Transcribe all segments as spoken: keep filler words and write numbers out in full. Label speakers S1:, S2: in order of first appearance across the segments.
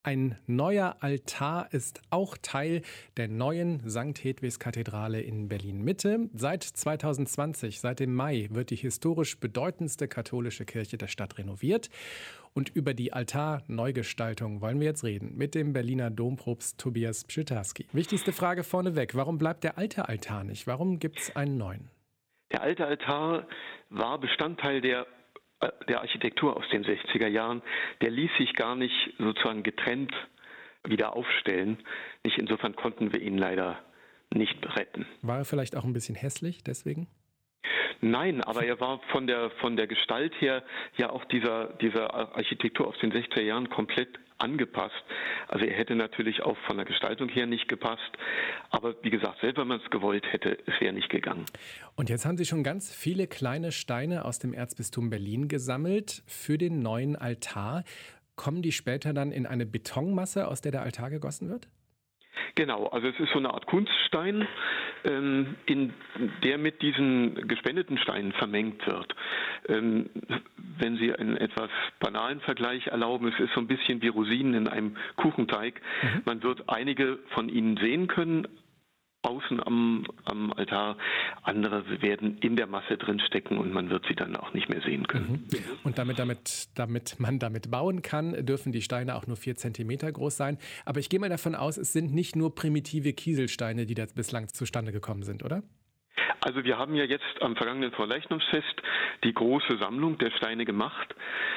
S1: Ein neuer Altar ist auch Teil der neuen Sankt Hedwigs Kathedrale in Berlin-Mitte. Seit zwanzig zwanzig, seit dem Mai, wird die historisch bedeutendste katholische Kirche der Stadt renoviert. Und über die Altarneugestaltung wollen wir jetzt reden mit dem Berliner Dompropst Tobias Pschitarski. Wichtigste Frage vorneweg: Warum bleibt der alte Altar nicht? Warum gibt es einen neuen?
S2: Der alte Altar war Bestandteil der der Architektur aus den sechziger Jahren, der ließ sich gar nicht sozusagen getrennt wieder aufstellen. Nicht, insofern konnten wir ihn leider nicht retten.
S1: War er vielleicht auch ein bisschen hässlich deswegen?
S2: Nein, aber er war von der von der Gestalt her ja auch dieser dieser Architektur aus den sechziger Jahren komplett angepasst. Also er hätte natürlich auch von der Gestaltung her nicht gepasst. Aber wie gesagt, selbst wenn man es gewollt hätte, es wäre nicht gegangen.
S1: Und jetzt haben Sie schon ganz viele kleine Steine aus dem Erzbistum Berlin gesammelt für den neuen Altar. Kommen die später dann in eine Betonmasse, aus der der Altar gegossen wird?
S2: Genau, also es ist so eine Art Kunststein, ähm, in der mit diesen gespendeten Steinen vermengt wird. Ähm, wenn Sie einen etwas banalen Vergleich erlauben, es ist so ein bisschen wie Rosinen in einem Kuchenteig. Mhm. Man wird einige von ihnen sehen können, außen am, am Altar, andere werden in der Masse drin stecken und man wird sie dann auch nicht mehr sehen können.
S1: Mhm. Und damit, damit, damit man damit bauen kann, dürfen die Steine auch nur vier Zentimeter groß sein. Aber ich gehe mal davon aus, es sind nicht nur primitive Kieselsteine, die da bislang zustande gekommen sind, oder?
S2: Also wir haben ja jetzt am vergangenen Fronleichnamsfest die große Sammlung der Steine gemacht.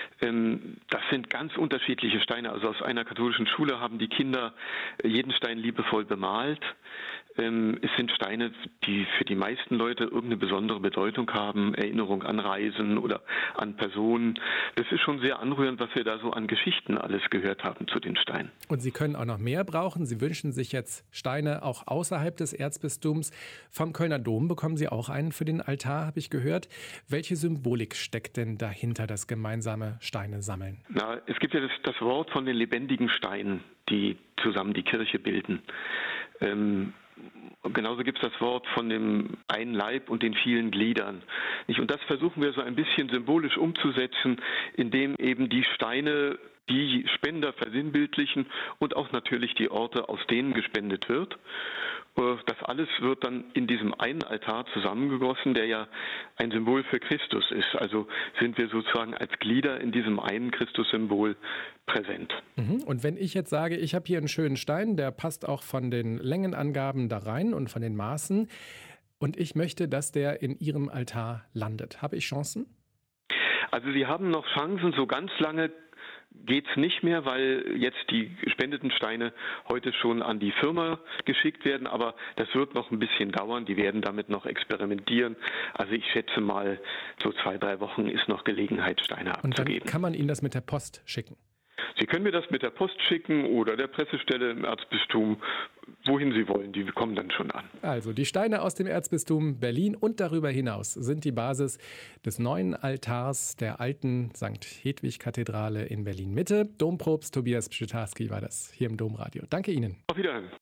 S2: Das sind ganz unterschiedliche Steine. Also aus einer katholischen Schule haben die Kinder jeden Stein liebevoll bemalt. Es sind Steine, die für die meisten Leute irgendeine besondere Bedeutung haben, Erinnerung an Reisen oder an Personen. Das ist schon sehr anrührend, was wir da so an Geschichten alles gehört haben zu den Steinen.
S1: Und Sie können auch noch mehr brauchen. Sie wünschen sich jetzt Steine auch außerhalb des Erzbistums. Vom Kölner Dom bekommen Sie auch einen für den Altar, habe ich gehört. Welche Symbolik steckt denn dahinter, das gemeinsame Steine sammeln?
S2: Na, es gibt ja das, das Wort von den lebendigen Steinen, die zusammen die Kirche bilden. Ähm, Genauso gibt es das Wort von dem einen Leib und den vielen Gliedern. Und das versuchen wir so ein bisschen symbolisch umzusetzen, indem eben die Steine die Spender versinnbildlichen und auch natürlich die Orte, aus denen gespendet wird. Das alles wird dann in diesem einen Altar zusammengegossen, der ja ein Symbol für Christus ist. Also sind wir sozusagen als Glieder in diesem einen Christussymbol präsent.
S1: Und wenn ich jetzt sage, ich habe hier einen schönen Stein, der passt auch von den Längenangaben da rein und von den Maßen, und ich möchte, dass der in Ihrem Altar landet, habe ich Chancen?
S2: Also Sie haben noch Chancen, so ganz lange geht's nicht mehr, weil jetzt die gespendeten Steine heute schon an die Firma geschickt werden, aber das wird noch ein bisschen dauern, die werden damit noch experimentieren. Also ich schätze mal, so zwei, drei Wochen ist noch Gelegenheit, Steine abzugeben.
S1: Und dann kann man Ihnen das mit der Post schicken?
S2: Sie können mir das mit der Post schicken oder der Pressestelle im Erzbistum, wohin Sie wollen, die kommen dann schon an.
S1: Also die Steine aus dem Erzbistum Berlin und darüber hinaus sind die Basis des neuen Altars der alten Sankt Hedwig-Kathedrale in Berlin-Mitte. Dompropst Tobias Pschitarski war das hier im Domradio. Danke Ihnen.
S2: Auf Wiedersehen.